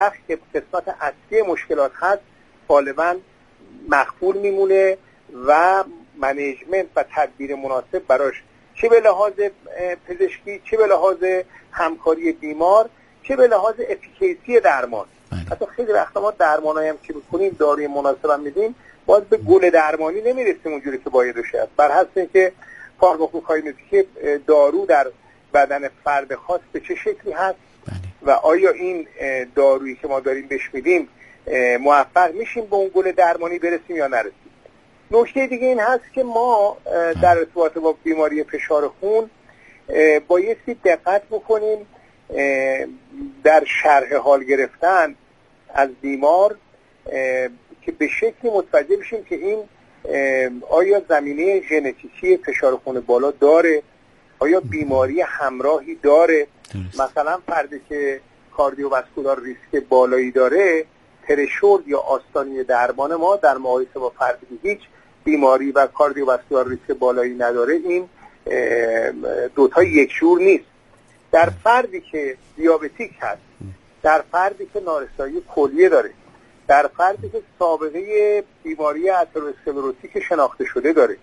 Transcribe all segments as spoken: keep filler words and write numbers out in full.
که قسمت اصلی مشکلات هست غالبا مخفول میمونه و منیجمنت و تدبیر مناسب براش چه به لحاظ پزشکی، چه به لحاظ همکاری بیمار، چه به لحاظ افیکیسی درمان. حتی خیلی وقتا ما درمانایی هم که میکنیم داروی مناسب هم میدیم باز به گل درمانی نمیرسیم اونجوری که باید بشه، بر حسب اینکه فارماکوکاینتیک دارو در بدن فرد خاص به چه شکلی هست و آیا این دارویی که ما داریم بهش میدیم موفق میشیم به اون گل درمانی برسیم یا نرسیم. نکته دیگه این هست که ما در ارتباط با بیماری فشار خون بایستی دقت بکنیم در شرح حال گرفتن از بیمار که به شکلی متوجه بشیم که این آیا زمینه ژنتیکی فشار خون بالا داره، آیا بیماری همراهی داره. مثلا فردی که کاردیوواسکولار ریسک بالایی داره، ترشولد یا آستانه درمان ما در مقایسه با فردی که هیچ بیماری و کاردیوواسکولار ریسک بالایی نداره این دوتا یک جور نیست. در فردی که دیابتیک هست، در فردی که نارسایی کلیه داره، در فردی که سابقه بیماری اتروسکلروتیک شناخته شده داره،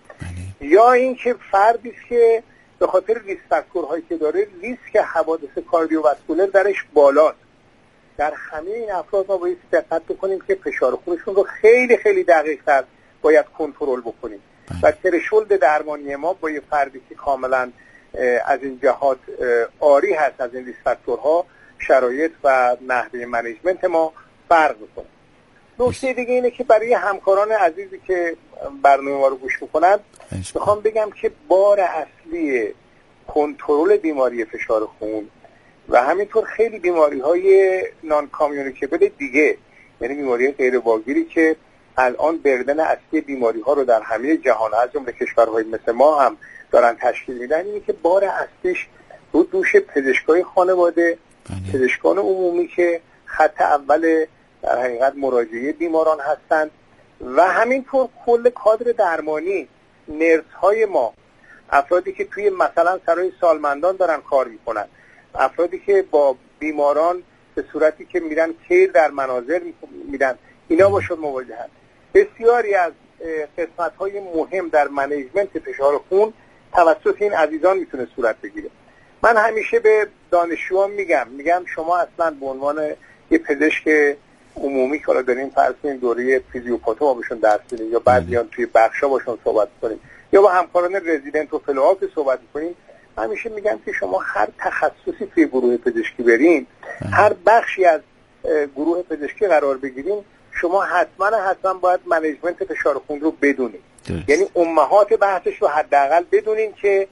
یا اینکه فردی که به خاطر ریسک فاکتورهایی که داره ریسک حوادث کاردیوواسکولر درش بالاست، در همه این افراد ما باید دقت بکنیم که فشار خونشون رو خیلی خیلی دقیق‌تر باید کنترل بکنیم و ترشولد درمانی ما با یه فردی که کاملا از این جهات عاری هست از این ریسک فاکتورها، شرایط و نحوه منیجمنت ما فرق میکنه. نکته دیگه اینه که برای همکاران عزیزی که برنامه ما رو گوش میکنن میخوام بگم که بار اصلی کنترل بیماری فشار خون و همینطور خیلی بیماری های نان کامیونیکیبل دیگه، یعنی بیماری غیر واگیری که الان بردن اصلی بیماری ها رو در همه جهان از جمله کشورهای مثل ما هم دارن تشکیل میدن، اینه که بار اصلیش رو دوش پزشکای خانواده، پزشکان عمومی که خط اول در حقیقت مراجعه بیماران هستند و همینطور کل کادر درمانی، نرس های ما، افرادی که توی مثلا سرای سالمندان دارن کار میکنن، افرادی که با بیماران به صورتی که میرن کیر در مناظر میدن، اینا باشد مواجهن. بسیاری از قسمت های مهم در منیجمنت فشار خون توسط این عزیزان میتونه صورت بگیره. من همیشه به دانشجویان میگم میگم شما اصلا به عنوان یه پزشک عمومی که حالا داریم فرض کنیم دوره فیزیوپاتو ما بهشون درس میدیم یا بعد میان توی بخشا باشون صحبت کنیم یا با همکاران رزیدنت و فلوآپ صحبت کنیم، همیشه میگم که شما هر تخصصی توی گروه پزشکی برین، هر بخشی از گروه پزشکی قرار بگیرین، شما حتما حتما باید منیجمنت فشار خون رو بدونید. یعنی امهات بحثش رو حداقل بدونین که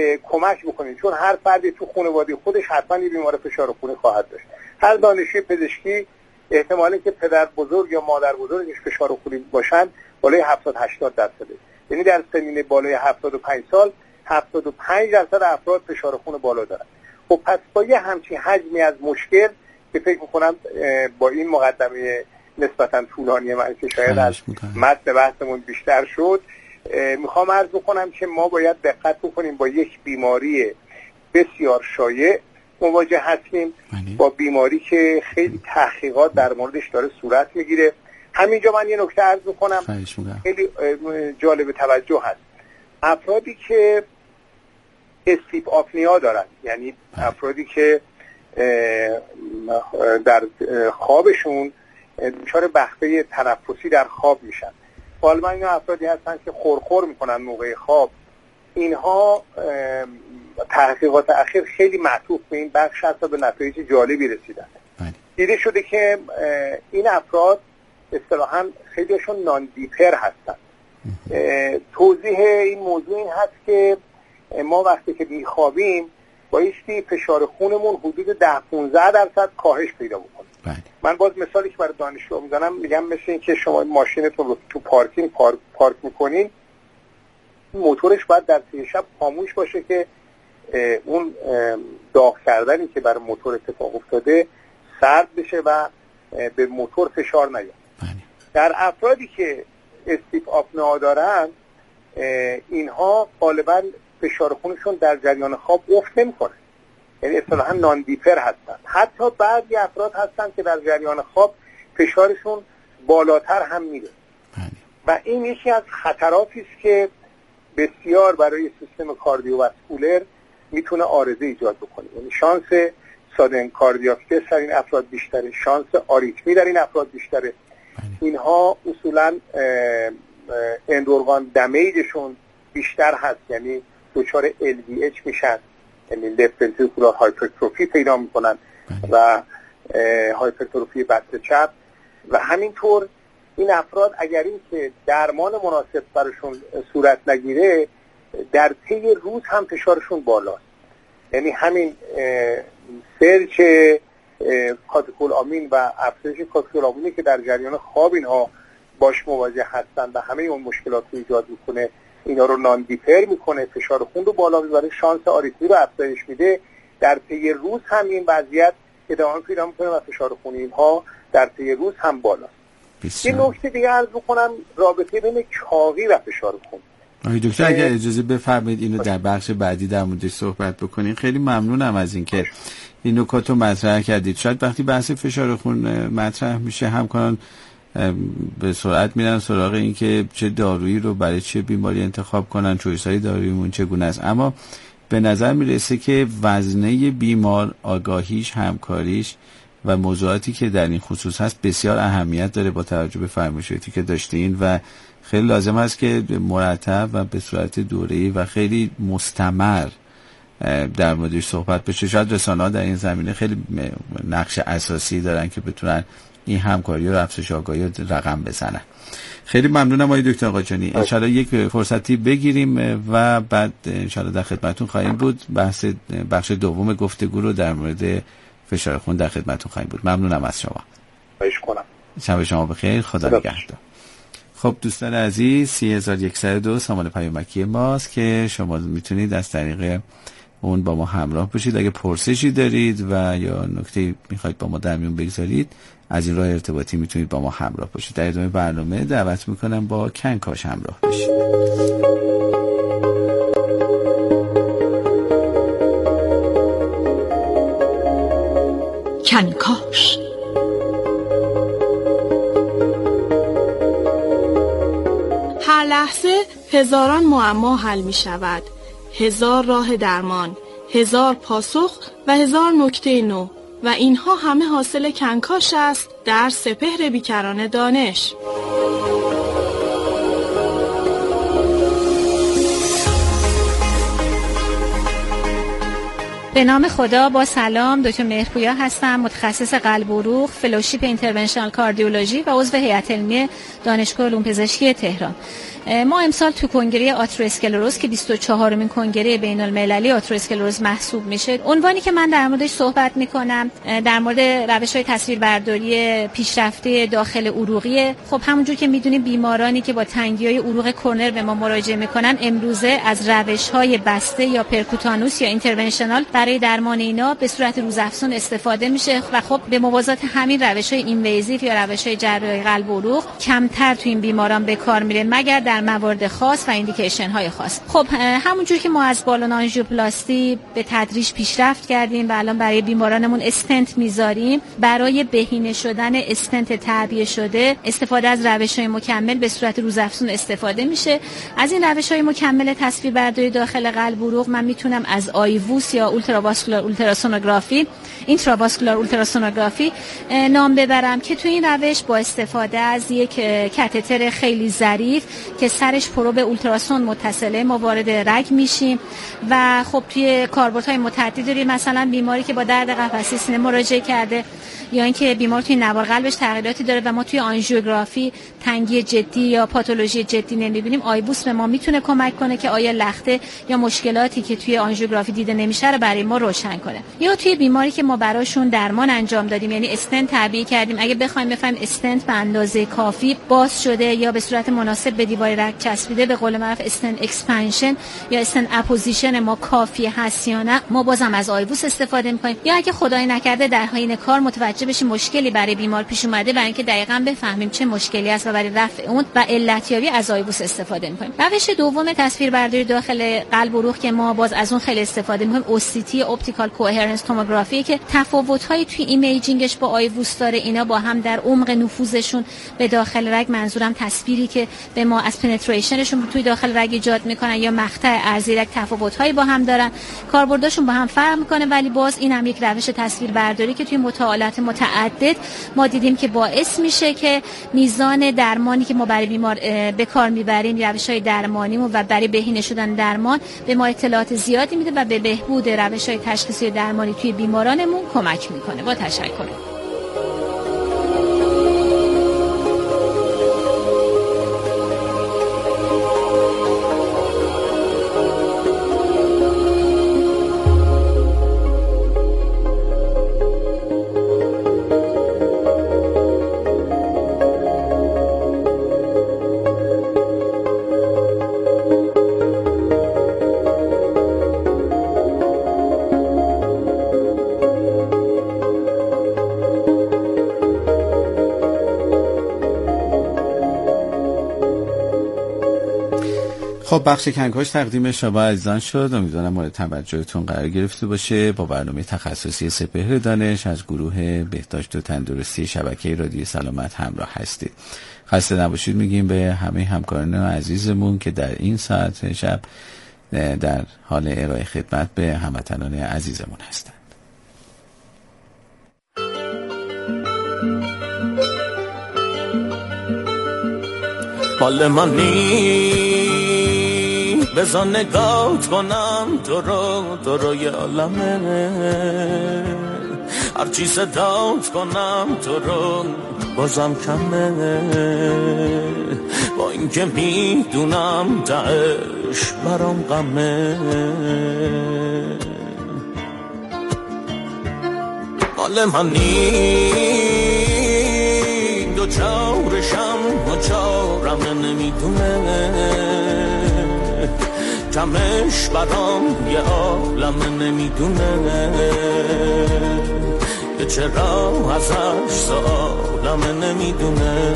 کمک بکنین، چون هر فردی تو خانواده خودش حتما یه بیمار فشار خون خواهد داشت. هر دانشجوی پزشکی احتمالی که پدر بزرگ یا مادر بزرگش فشار خونی باشن بالای هفتاد هشتاد درصده. یعنی در سنین بالای هفتاد و پنج سال هفتاد و پنج درصد افراد فشار خون بالا دارن. خب پس با یه همچین حجمی از مشکل که فکر می‌کنم با این مقدمه نسبتاً طولانی من که شاید از متن بحثمون بیشتر شد، میخوام عرض بکنم که ما باید دقت بکنیم با یک بیماری بسیار شایع مواجه هستیم، با بیماری که خیلی تحقیقات در موردش داره صورت میگیره. همینجا من یه نکته عرض بکنم خیلی جالب توجه هست. افرادی که اسلیپ آپنیا دارن، یعنی افرادی که در خوابشون دچار بخته تنفسی در خواب میشن، غالبا اینا افرادی هستن که خورخور میکنن موقع خواب. اینها تحقیقات اخیر خیلی معطوف به این بخش هست و به نتایج جالبی رسیدن. دیده شده که این افراد اصطلاحاً خیلیشون نان دیپر هستن. توضیح این موضوع این هست که ما وقتی که میخوابیم بایستی فشار خونمون حدود ده پانزده درصد کاهش پیدا بکنه. من باز مثالی که برای دانشجو میزنم میگم مثل این که شما ماشینتون رو تو پارکینگ پارک, پارک میکنین، موتورش باید در طی شب خاموش باشه که اون داغ کردنی که برای موتور اتفاق افتاده سرد بشه و به موتور فشار نیاد. در افرادی که اسلیپ آپنئا دارن اینها غالبا فشار خونشون در جریان خواب افت نمیکنه. یعنی اصطلاحاً نان دیپر هستن. حتی بعضی افراد هستن که در جریان خواب فشارشون بالاتر هم میره و این یکی از خطراتی است که بسیار برای سیستم کاردیوواسکولر میتونه عارضه ایجاد بکنه. یعنی شانس سادن کاردیاکتس در این افراد بیشتره، شانس آریتمی در این افراد بیشتره. اینها اصولاً اندورگان دمیجشون بیشتر هست، یعنی دچار ال وی اچ میشن، یعنی لفت ونتریکولار هایپرتروفی پیدا میکنن و هایپرتروفی بطن چپ و همینطور این افراد اگر این که درمان مناسب براشون صورت نگیره در طی روز هم فشارشون بالاست. یعنی همین سرچ کاتکولامین و افزایش کاتکولامینی که در جریان خواب اینها باش مواجه هستن و همه اون مشکلات رو ایجاد میکنه، اینا رو نان دیپر میکنه، فشار خون رو بالا میبره، شانس آریتمی رو افزایش میده. در طی روز هم این وضعیت ادامه پیدا میکنه و فشار خون اینها در طی روز هم بالاست. این نکته دیگه عرض بکنم رابطه بین چاقی و فشار خون. آقای دکتر اگر اجازه بفرمایید اینو در بخش بعدی در موردش صحبت بکنین. خیلی ممنونم از اینکه این نکات رو مطرح کردید. شاید وقتی بحث فشار خون مطرح میشه همکاران به سرعت میرن سراغ این که چه دارویی رو برای چه بیماری انتخاب کنن، چویس‌های داروییمون چگونه است. اما به نظر میرسه که وزنه بیمار، آگاهیش، همکاریش و موضوعاتی که در این خصوص هست بسیار اهمیت داره با توجه به فرمایشاتی که داشتین و خیلی لازم است که مرتب و به صورت دوره‌ای و خیلی مستمر در موردش صحبت بشه. شاید رسانه‌ها در این زمینه خیلی نقش اساسی دارن که بتونن این همکاری و افزایش آگاهی رو رقم بزنن. خیلی ممنونم آقای دکتر قاجانی. ان شاءالله یک فرصتی بگیریم و بعد ان شاءالله در خدمتتون خواهیم بود. بحث بخش دوم گفتگو رو در مورد فشار خون در خدمتتون خواهیم بود. ممنونم از شما. خواهش کنم. شب شما بخیر. خدا نگهدار. خب دوستان عزیز، سه هزار و صد و دو سامان پیامکی ماست که شما میتونید از طریق اون با ما همراه باشید. اگه پرسشی دارید و یا نکته میخواید با ما در میون بگذارید از این راه ارتباطی میتونید با ما همراه باشید. در ادامه برنامه دعوت میکنم با کنکاش همراه باشید. کنکاش هر لحظه هزاران معما حل می شود، هزار راه درمان، هزار پاسخ و هزار نکته نو و اینها همه حاصل کنکاش است در سپهر بیکران دانش. به نام خدا، با سلام. دکتر مهرپویا هستم، متخصص قلب و عروق، فلوشیپ اینترونشنال کاردیولوژی و عضو هیئت علمی دانشگاه علوم پزشکی تهران. ما امسال تو کنگره آترواسکلروز که بیست و چهارمین کنگره بین المللی آترواسکلروز محسوب میشه، عنوانی که من در موردش صحبت میکنم در مورد روش‌های تصویربرداری پیشرفته داخل عروقی. خب همونجور که میدونیم بیمارانی که با تنگی‌های عروق کورنر به ما مراجعه میکنن امروزه از روش‌های بسته یا پرکوتانوس یا اینترونشنال برای درمان اینا به صورت روزافزون استفاده میشه و خب به موازات همین روش‌های اینویزیو یا روش‌های جراحی قلب و عروق کمتر تو این بیماران به کار میره مگر در موارد خاص و ایندیکیشن های خاص. خب همونجور که ما از بالون آنژیوپلاستی به تدریج پیشرفت کردیم و الان برای بیمارانمون استنت میذاریم، برای بهینه شدن استنت تعبیه شده استفاده از روش‌های مکمل به صورت روزافزون استفاده میشه. از این روش‌های مکمل تصویربرداری داخل قلب و عروق من میتونم از آیووس یا اولتراواسکولار اولتراسونوگرافی، اینتراواسکولار اولتراسونوگرافی نام ببرم که تو این روش با استفاده از یک کاتتر خیلی ظریف که سرش پروب اولتراسون متصله ما وارد رگ میشیم و خب توی کاربردهای متعددی داریم، مثلا بیماری که با درد قفسه سینه مراجعه کرده یا اینکه بیمار توی نوار قلبش تغییراتی داره و ما توی آنژیوگرافی تنگی جدی یا پاتولوژی جدی نمیبینیم، آیبوس به ما میتونه کمک کنه که آیا لخته یا مشکلاتی که توی آنژیوگرافی دیده نمیشه رو برای ما روشن کنه. یا توی بیماری که ما براشون درمان انجام دادیم، یعنی استنت تعبیه کردیم، اگه بخوایم بفهمیم استنت به اندازه کافی باز شده یا به صورت مناسب به دیوار رگ چسبیده، به قول معروف استنت اکسپنشن یا استنت اپوزیشن ما کافی هست یا نه، ما بازم از آیبوس استفاده می‌کنیم. یا اگه خدای نکرده در حین کار متوجه بشیم مشکلی برای بیمار پیش اومده، برای اینکه دقیقاً بفهمیم چه مشکلی است و برای رفع اون و علتیابی از آیبوس استفاده می‌کنیم. روش دوم تصویربرداری داخل قلب و عروق که ما باز از اون خیلی استفاده می‌کنیم او سی تی اپتیکال کوهرنس توموگرافی که تفاوت‌های توی ایمیجینگش با آیووس داره. اینا با هم در عمق نفوذشون به داخل رگ، منظورم تصویری که به ما از پنتریشنشون توی داخل رگ ایجاد میکنن یا مقطع ارضی رگ، تفاوت‌هایی با هم دارن، کاربردشون با هم فرق میکنه. ولی باز این هم یک روش تصویر برداری که توی مطالعات متعدد ما دیدیم که باعث میشه که میزان درمانی که ما برای بیمار به کار میبریم، روش‌های درمانیمون و برای بهینه شدن درمان به ما اطلاعات زیادی میده و به بهبود روش‌های تشخیصی و درمانی توی بیمارانمون کمک میکنه. با تشکر. خب بخش کنکاش تقدیم شما عزیزان شد. امیدوارم مورد توجهتون قرار گرفته باشه. با برنامه تخصصی سپهر دانش از گروه بهداشت و تندرستی شبکه رادیو سلامت همراه هستید. خسته نباشید میگیم به همه همکاران عزیزمون که در این ساعت شب در حال ارائه خدمت به هموطنان عزیزمون هستند. مال منی بزن نگات کنم تو رو، تو رو یه عالمه، هرچی صدات کنم تو رو بازم کمه، با این که میدونم تهش برام غمه. مال منی دو چارشم و چارم نمیدونه، کمش برام یه عالم نمیدونه، یه چرا ازش سوالم نمیدونه.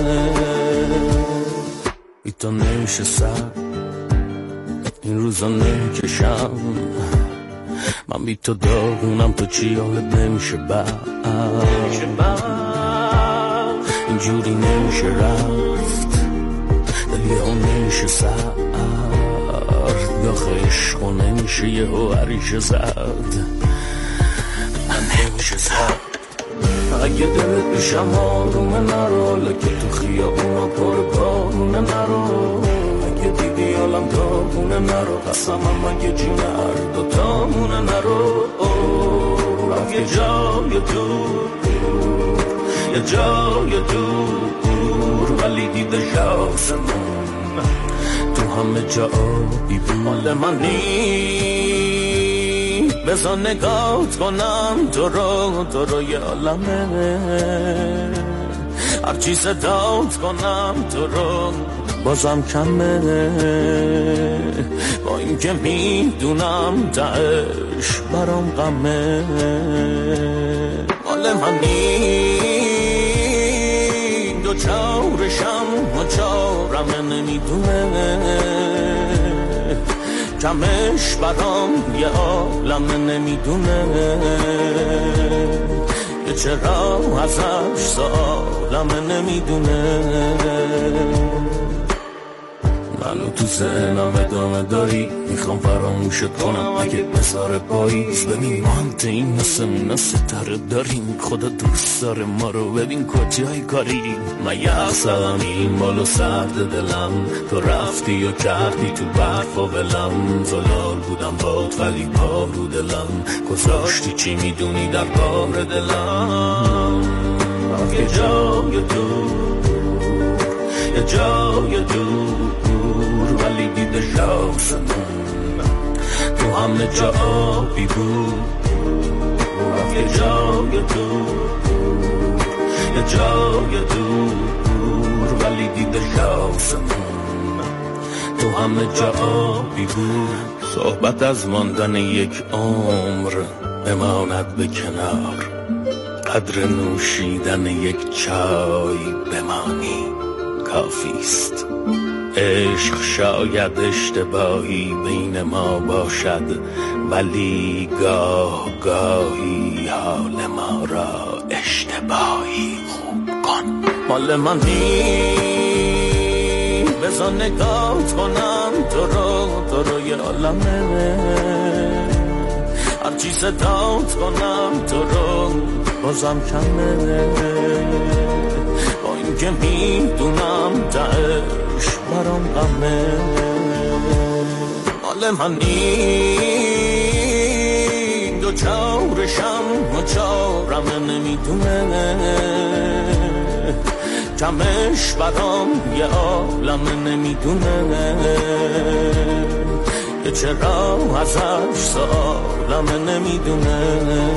ای تو نشستم این روزا نکشم، من بی تو داغونم، تو چی حالت نمیشه بعد، اینجوری نمیشه رفت، دلی ها نمیشه سرد، یا عشق نمیشه یه هو عریش زد، نمیشه زد. اگه دلت بشم آرومه نرو، لکه تو خیابونا پر بارونه نرو، اگه دیدی حالم داغونه نرو، قسمم اگه جون هر دوتامونه نرو، رفت یه جای دور، یه جای دور، ولی دیده شاسمون تو همه جا بی بود. مال منی بزن نگات کنم تو رو، تو رو یه عالمه، هرچی صدات کنم تو رو بازم کمه، با این که میدونم تهش برام غمه. مال منی دو چارشم و چارم نمیدونه، کمش برام یه عالم نمیدونه، یه چرا ازش سوالم نمیدونه. منو تو ذهنم ادامه داری، میخوام فراموشت کنم اگه بذاره پاییز. ببین ما هم تیم نسمون ستاره داریم، خدا دوست داره ما رو، ببین کجای کاری. من یه اصلم این بالو سرد دلم، تو رفتی و کردی تو برف و بلم، زلال بودم باد ولی پا رو دلم، گذاشتی چی میدونی در بار دلم. یه جای دور، یه جای دور، ولی دیده شاسمون تو همه جا آبی بود. یه جای دور، یه جای دور، ولی دیده شاسمون تو همه جا آبی بود. صحبت از ماندن یک عمر بماند به کنار، قدر نوشیدن یک چای بمانی کافیست. عشق شاید اشتباهی بین ما باشد، ولی گاه گاهی حال ما را اشتباهی خوب کن. مال منی بذار نگاه کنم تو رو، تو رو یه عالمه، هرچی صدات کنم تو رو بازم کمه، با این که میدونم تهش برام غمه. مال منی دو چارشم و چارمه نمیدونه، کمش برام یه عالمه نمیدونه، یه چرا ازش سالمه نمیدونه.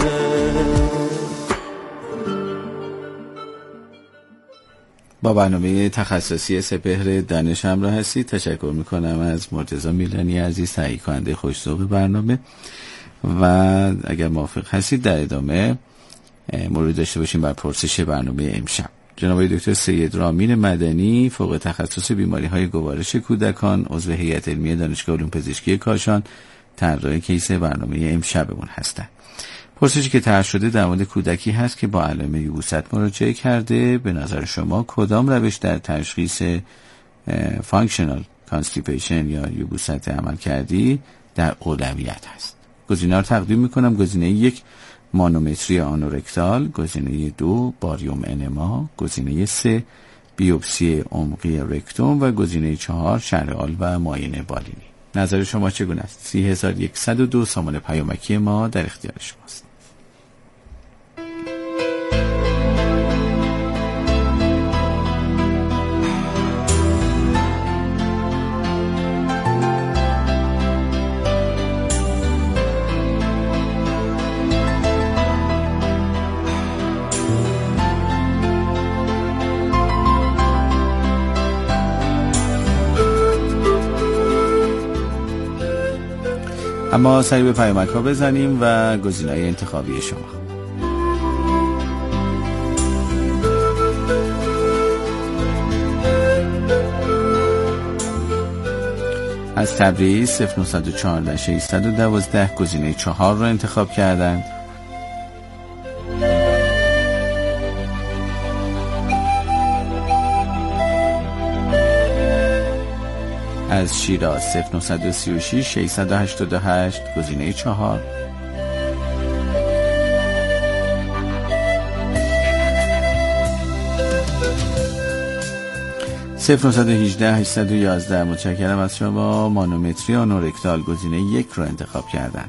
با برنامه تخصصی سپهر دانش همراه هستید. تشکر میکنم از مرتضی میلانی عزیز، تهیه کننده خوش‌ذوق برنامه، و اگر موافق هستید در ادامه مورد داشته باشیم بر پرسش برنامه امشب. جناب دکتر سید رامین مدنی، فوق تخصص بیماری‌های گوارش کودکان، عضو هیئت علمی دانشگاه علوم پزشکی کاشان، طراح کیس برنامه امشبمون هستند. پرسشی که طرح شده در مورد کودکی هست که با علائم یبوست مراجعه کرده. به نظر شما کدام روش در تشخیص فانکشنال کانستیپیشن یا یبوست عمل کردی در اولویت هست؟ گزینه‌ها رو تقدیم میکنم. گزینه یک مانومتری آنورکتال، گزینه دو باریوم انما، گزینه سه بیوپسی عمقی رکتوم و گزینه چهار شرعال و معاینه بالینی. نظر شما چگونه است؟ سی هزار و صد و دو سامان پیامکی ما در اختیار شماست. اما سری به پیامک ها بزنیم و گزینه‌های انتخابی شما. از تبریز صفر نه چهار ششصد و دوازده گزینه چهار را انتخاب کردند. از شیراز صفر نه سه شش ششصد و هشتاد و هشت گزینه چهار. صفر نه یک هشت هشتصد و یازده متشکرم از شما. مانومتری آنورکتال گزینه یک را انتخاب کردند.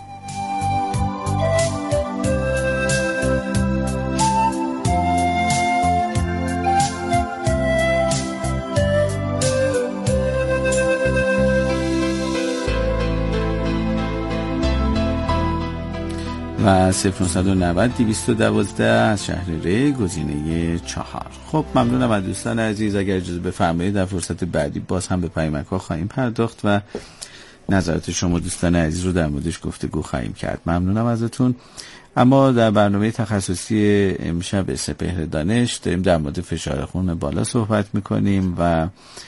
و صفر نه نه صفر دویست و دوازده از شهر ری گزینه چهار. خب ممنونم از دوستان عزیز. اگر اجازه بفرمایید در فرصت بعدی باز هم به پیامک ها خواهیم پرداخت و نظرات شما دوستان عزیز رو در موردش گفتگو خواهیم کرد. ممنونم ازتون. اما در برنامه تخصصی امشب سپهر دانش داریم در مورد فشار خون بالا صحبت میکنیم و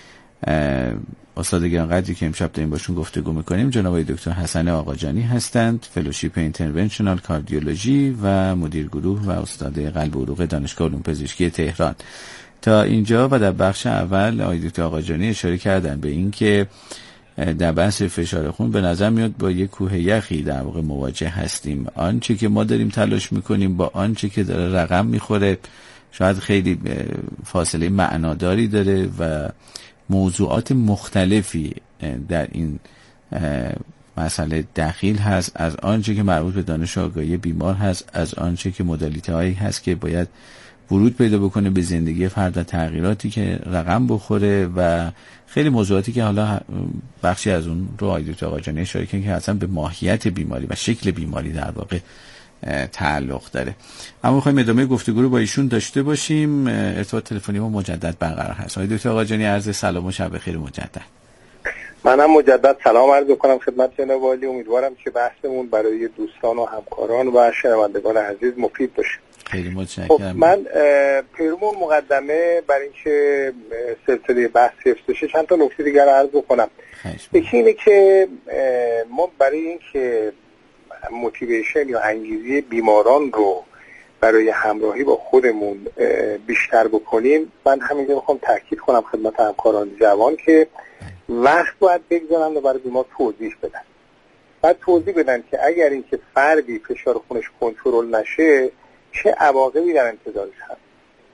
استاد گرانقدری که امشب داریم باشون گفتگو میکنیم جناب دکتر حسن آقاجانی هستند، فلوشیپ اینترونشنال کاردیولوژی و مدیر گروه و استاد قلب و عروق دانشگاه علوم پزشکی تهران. تا اینجا و در بخش اول آقای دکتر آقاجانی اشاره کردن به این که در بحث فشار خون به نظر میاد با یک کوه یخی در واقع مواجه هستیم. آنچه که ما داریم تلاش میکنیم با آنچه که داره رقم میخوره شاید خیلی فاصله معناداری داره و موضوعات مختلفی در این مسئله دخیل هست، از آنچه که مربوط به دانش آگاهی بیمار هست، از آنچه که مدالیته هایی هست که باید ورود پیدا بکنه به زندگی فرد، تغییراتی که رقم بخوره و خیلی موضوعاتی که حالا بخشی از اون رو آقای دکتر آقاجانی اشاره کردن که اصلا به ماهیت بیماری و شکل بیماری در واقع تعلق داره. اما می‌خوایم ادامه گفتگو رو با ایشون داشته باشیم. ارتباط تلفنی ما مجدد برقرار هست. آقای دکتر آقاجانی عرض سلام و شب بخیر مجدد. منم مجدد سلام عرض کنم خدمت جناب عالی. امیدوارم که بحثمون برای دوستان و همکاران و شنوندگان عزیز مفید باشه. خیلی متشکرم. خب من پیرامون مقدمه برای اینکه سلسله بحث حفظ بشه چند تا نکته دیگر عرض بکنم. یکی اینه که ما برای اینکه موتیویشن یا انگیزه بیماران رو برای همراهی با خودمون بیشتر بکنیم، من همینجا میخوام تاکید کنم خدمت همکاران جوان که وقت باید بگذارن و برای بیمار توضیح بدن. بعد توضیح بدن که اگر اینکه فردی فشار خونش کنترل نشه چه عواقبی در انتظارش هست.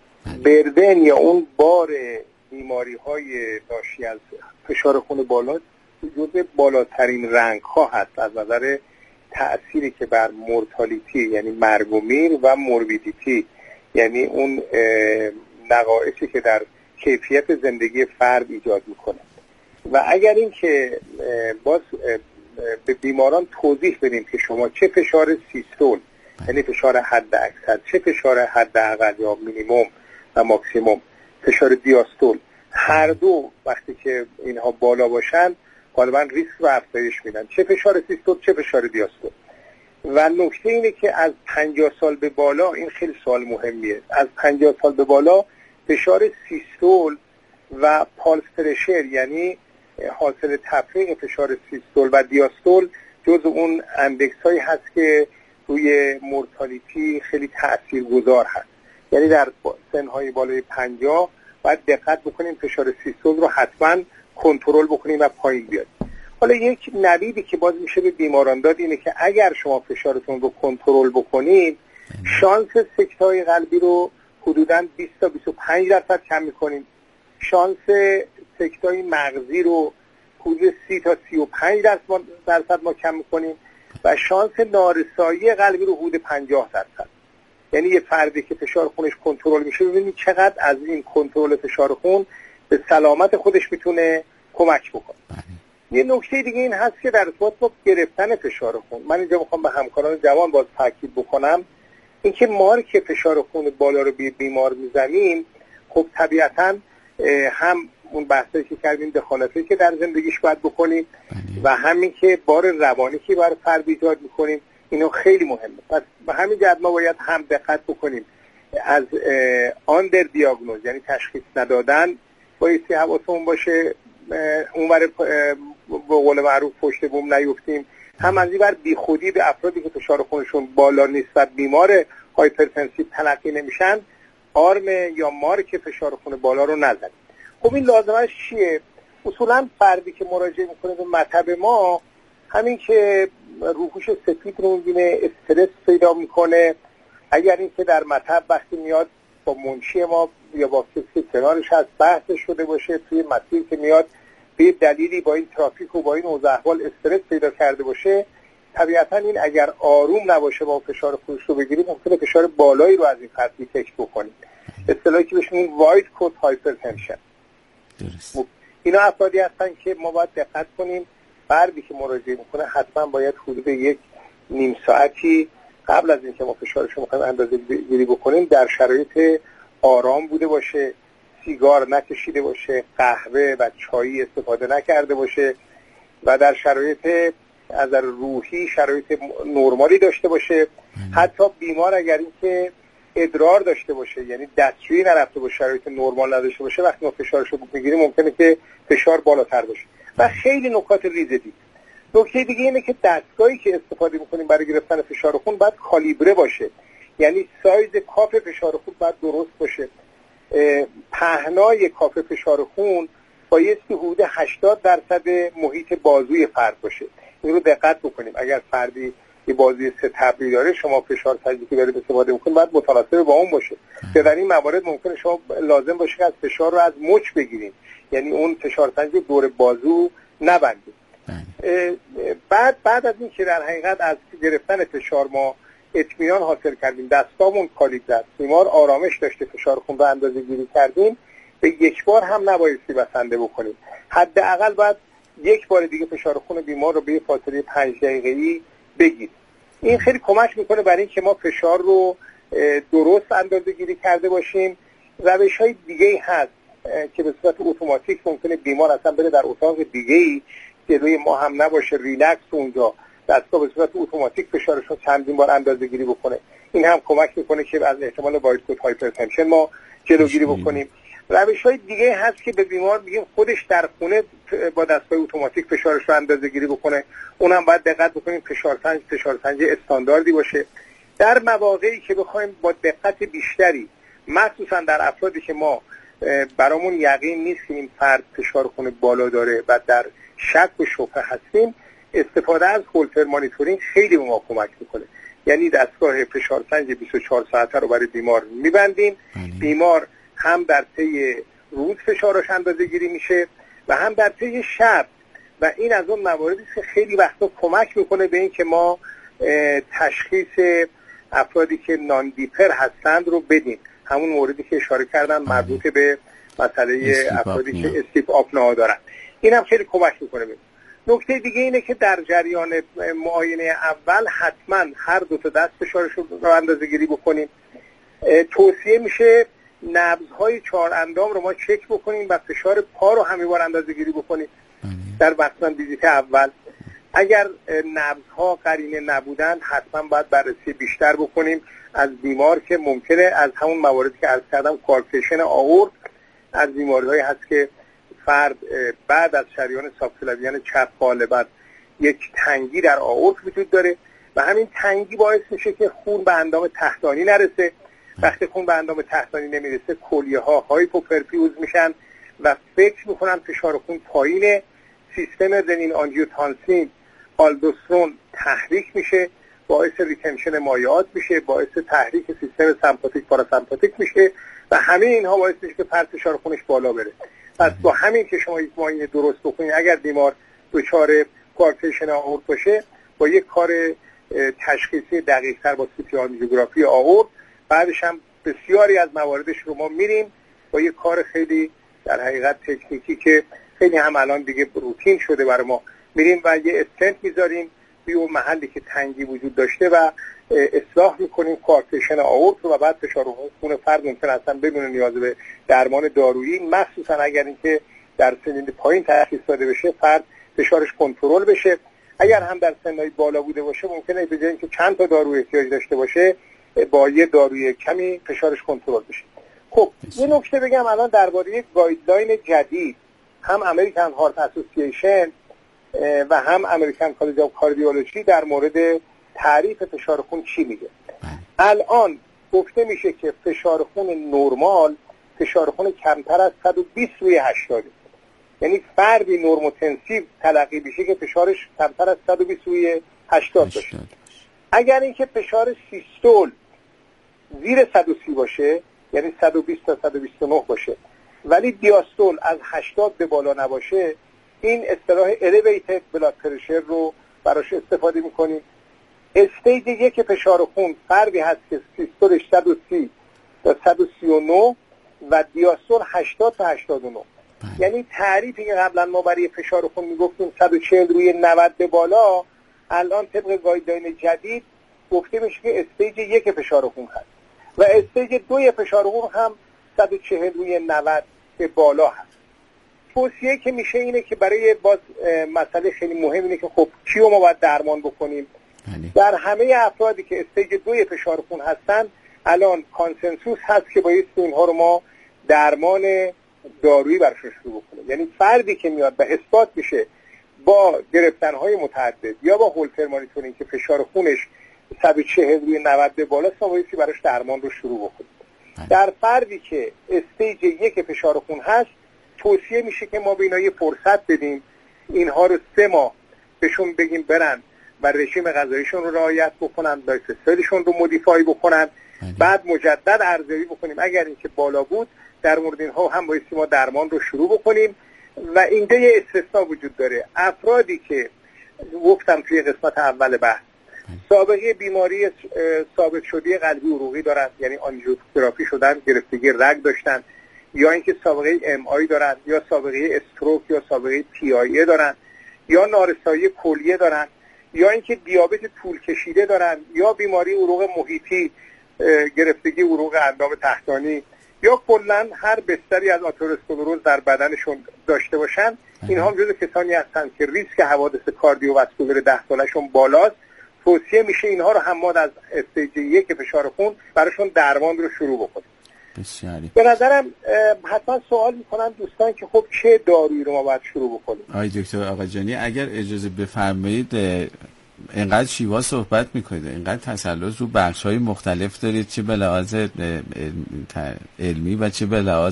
بردن یا اون بار بیماری های ناشی از فشار خون بالا جزء بالاترین رنگ ها هست از نظر تأثیری که بر مورتالیتی یعنی مرگ و میر و موربیدیتی یعنی اون نقایصی که در کیفیت زندگی فرد ایجاد میکنه. و اگر این که باز به بیماران توضیح بدیم که شما چه فشار سیستول یعنی فشار حد اکثر، چه فشار حد اقل یا مینیموم و ماکسیموم، فشار دیاستول، هر دو وقتی که اینها بالا باشن غالبا ریسک رو افزایش میدن، چه فشار سیستول چه فشار دیاستول. و نکته اینه که از پنجاه سال به بالا، این خیلی سوال مهمیه، از پنجاه سال به بالا فشار سیستول و پالس پرشر یعنی حاصل تفریق فشار سیستول و دیاستول جز اون اندکس هایی هست که روی مورتالیتی خیلی تاثیرگذار هست. یعنی در سنهای بالای پنجاه باید دقت بکنیم فشار سیستول رو حتما کنترل بکنیم و پایین بیاد. حالا یک نویدی که باز میشه به بیماران داد اینه که اگر شما فشارتون رو کنترل بکنید شانس سکته‌های قلبی رو حدوداً بیست تا بیست و پنج درصد کم میکنیم، شانس سکته‌های مغزی رو حدود سی تا سی و پنج درصد ما کم میکنیم و شانس نارسایی قلبی رو حدود پنجاه درصد. یعنی یه فردی که فشار خونش کنترل میشه ببینید چقدر از این کنترل فشار خون به سلامت خودش میتونه کمک بکنه. یه نکته دیگه این هست که در ارتباط با گرفتن فشار خون من اینجا میخوام به همکاران جوان باز تاکید بکنم اینکه ما که فشار خون بالا رو به بیمار میزنیم خب طبیعتاً هم اون بحثی که کردیم دخالتی که در زندگیش باید بکنیم و همین که بار روانی که برای فرد ایجاد میکنیم اینو خیلی مهمه. پس به همین جهت ما باید هم دقت بکنیم از آندر دیاگنوز یعنی تشخیص ندادن بایستی حواسمون باشه اونور به قول معروف پشت بوم نیفتیم، هم از این بر بی خودی به افرادی که فشار خونشون بالا نیست و بیمار هایپرتنسیو تلقی نمیشن آرم یا مارک فشار خون بالا رو نزنیم. خب این لازمش چیه؟ اصولا فردی که مراجعه میکنه به مطب ما همین که روحوش سفید رو میبینه استرس پیدا میکنه، اگر این که در مطب وقتی میاد با منشی ما یا با کسی که کنارش هست بحث شده باشه توی مسیر که میاد به دلیلی با این ترافیک و با این اوضاع احوال استرس پیدا کرده باشه طبیعتا این اگر آروم نباشه با فشار خودش رو بگیریم ممکنه فشار بالایی رو از این فرد دیتکت بکنیم، اصطلاحی که بهش میگن واید کد هایپرتنشن. درست. اینا افرادی هستن که ما باید دقت کنیم فردی که مراجعه میکنه حتما باید حدود یک نیم ساعتی قبل از اینکه ما فشارش رو میخوایم اندازه گیری بکنیم در شرایط آرام بوده باشه، سیگار نکشیده باشه، قهوه و چایی استفاده نکرده باشه و در شرایط از روحی شرایط نرمالی داشته باشه. حتی بیمار اگر این که ادرار داشته باشه یعنی دستشویی نرفته باشه شرایط نرمال نداشته باشه وقتی ما فشارش رو میگیریم ممکنه که فشار بالاتر باشه و خیلی نکات ریز دیگه. نکته دیگه اینه که دستگاهی که استفاده میکنیم برای گرفتن فشار خون باید کالیبره باشه، یعنی سایز کاف فشار خون باید درست باشه. پهنای کاف فشار خون بایستی حدود هشتاد درصد محیط بازوی فرد باشه. این رو دقت بکنیم. اگر فردی یه بازوی سه طبقی داره شما فشار سنجی که دارید استفاده میکنید باید متناسب با اون باشه که در این موارد ممکنه شما لازم باشه که از فشار رو از مچ بگیریم، یعنی اون فشار سنجی دور بازو نبندید. بعد بعد از این که در حقیقت از گرفتن فشار ما اطمینان حاصل کردیم، دستامون کالیبر است، بیمار آرامش داشته، فشار خون رو اندازه گیری کردیم، به یک بار هم نبایستی بسنده بکنیم. حداقل باید یک بار دیگه فشار خون بیمار رو به فاصله پنج دقیقه‌ای بگیریم. این خیلی کمک میکنه برای اینکه ما فشار رو درست اندازه گیری کرده باشیم. روش‌های دیگه‌ای هست که به صورت اتوماتیک ممکنه بیمار اصلا بره در اتاق دیگه‌ای که روی ما هم نباشه، ریلکس اونجا دستگاه به صورت اتوماتیک فشارش رو چندین بار اندازه گیری بکنه. این هم کمک میکنه که از احتمال واید کد هایپرتنشن ما جلوگیری بکنیم. روش‌های دیگه هست که به بیمار میگیم خودش در خونه با دستگاه اتوماتیک فشارش رو اندازه‌گیری بکنه. اونم باید دقت بکنیم فشار سنج فشار سنج استانداردی باشه. در مواقعی که بخوایم با دقت بیشتری، مخصوصا در افرادی که ما برامون یقین نیست که این فرد فشار خون بالا داره و در شک و شبهه هستیم، استفاده از هولتر مانیتورینگ خیلی به ما کمک میکنه. یعنی دستگاه فشار سنج بیست و چهار ساعته رو برای بیمار میبندیم. بیمار هم در طی روز فشارش اندازه‌گیری میشه و هم در طی شب، و این از اون مواردی که خیلی وقتا کمک میکنه به این که ما تشخیص افرادی که نان دیپر هستند رو بدیم. همون موردی که اشاره کردم مربوط به مسئله افرادی که استیپ آپنا دارن، این هم خیلی کمک میکنه بید. نکته دیگه اینه که در جریان معاینه اول حتما هر دو تا دست فشارش رو اندازه‌گیری بکنیم. توصیه میشه نبض‌های چهار اندام رو ما چک بکنیم و فشار پا رو همه بار اندازه‌گیری بکنیم در مثلا ویزیت اول. اگر نبض‌ها قرینه نبودن حتما باید بررسی بیشتر بکنیم از بیمار که ممکنه از همون مواردی که عرض کردم کوارکتیشن آورت، از بیماری‌هایی هست که فرد بعد از شریان سابکلاویان چپ غالبا یک تنگی در آورت وجود داره و همین تنگی باعث میشه که خون به اندام تحتانی نرسه. وقتی خون به اندام تحتانی نمیرسه کلیه ها هایپوپرفیوز میشن و فکر میکنن فشار خون پایینه. سیستم رنین آنژیوتانسین آلدوسترون تحریک میشه، باعث ریتنشن مایعات میشه، باعث تحریک سیستم سمپاتیک پاراسمپاتیک میشه و همه اینها باعث میشه که فرد فشار خونش بالا بره. پس با همین که شما یک معاینه درست بکنید، اگر بیمار دچار کوارکتیشن آورت باشه، با یک کار تشخیصی دقیق‌تر با سی تی آنژیوگرافی آورت، بعدش هم بسیاری از مواردش رو ما میریم با یک کار خیلی در حقیقت تکنیکی که خیلی هم الان دیگه روتین شده برای ما، میریم و یه استنت میذاریم توی اون محلی که تنگی وجود داشته و اصلاح میکنیم کوارکتیشن آورت و بعد فشار خون فرد ممکن اصلا بدون نیاز به درمان دارویی، مخصوصا اگر اینکه در سنین پایین تشخیص داده بشه، فرد فشارش کنترل بشه. اگر هم در سنای بالا بوده باشه ممکنه به جای اینکه چند تا دارو احتیاج داشته باشه با یه داروی کمی فشارش کنترل بشه. خب یه نکته بگم الان درباره یک گایدلاین جدید، هم امریکن هارت اسوسییشن و هم امریکن کالج آف کاردیولوژی در مورد تعریف فشار خون چی میگه. الان گفته میشه که فشار خون نرمال فشار خون کمتر از صد و بیست روی هشتاد، یعنی فردی نورموتنسیو تلقی بشه که فشارش کمتر از صد و بیست روی هشتاد باشه. اگر اینکه فشار سیستول زیر صد و سی باشه، یعنی صد و بیست تا صد و بیست و نه باشه، ولی دیاستول از هشتاد به بالا نباشه، این اصطلاح elevated blood pressure رو براش استفاده میکنیم. استیج یک فشار خون فردی هست که سیستولش صد و سی تا صد و سی و نه و دیاستول هشتاد تا هشتاد و نه. یعنی تعریفی که قبلا ما برای فشار خون میگفتیم صد و چهل روی نود به بالا، الان طبق گایدلاین جدید گفته میشه که استیج یک فشار خون هست و استیج دوی فشار خون هم صد و چهل روی نود به بالا هست. توصیه که میشه اینه که برای باز مسئله خیلی مهم اینه که خب کیو ما باید درمان بکنیم. در همه افرادی که استیج دوی فشار خون هستن الان کانسنسوس هست که باید اینها رو ما درمان دارویی برش شروع بکنیم. یعنی فردی که میاد به اثبات میشه با گرفتنهای متعدد یا با هولتر مانیتورینگ که فشار خونش صد و چهل روی نود به بالا است، بایستی براش درمان رو شروع بکنیم. در فردی که استیج یک فشار خون هست توصیه میشه که ما به اینا یه فرصت بدیم، اینها رو سه ماه بهشون بگیم برن و رژیم غذاییشون رو رعایت بکنن، لایف استایلشون رو مودیفای بکنن، بعد مجدد ارزیابی بکنیم. اگر اینکه بالا بود در مورد اینها هم بایستی ما درمان رو شروع بکنیم. و اینجا یه استثناء وجود داره، افرادی که گفتم توی قسمت اول بحث سابقه بیماری ثابت شده قلبی عروقی دارن، یعنی آنژیوگرافی شدن، گرفتگی رگ داشتن، یا اینکه سابقه ام آی دارن، یا سابقه استروک یا سابقه پی آی ای دارن، یا نارسایی کلیه دارن، یا اینکه دیابت طول کشیده دارن، یا بیماری عروق محیطی، گرفتگی عروق اندام تحتانی، یا کلا هر بستری از آتروسکلروز در بدنشون داشته باشن، اینها هم جزو کسانی هستند که ریسک حوادث کاردیوواسکولار ده سالشون بالاست. توصیه میشه اینها رو هم ما از استیج یک فشار خون براشون درمان رو شروع بکنیم. بسیاری. به نظرم حتما سوال میکنن دوستان که خب چه دارویی رو ما باید شروع بکنیم. آقای دکتر آقاجانی اگر اجازه بفرمایید، اینقدر شیوا صحبت میکنید، اینقدر تسلط رو بخش‌های مختلف دارید، چه به لحاظ علمی و چه به لحاظ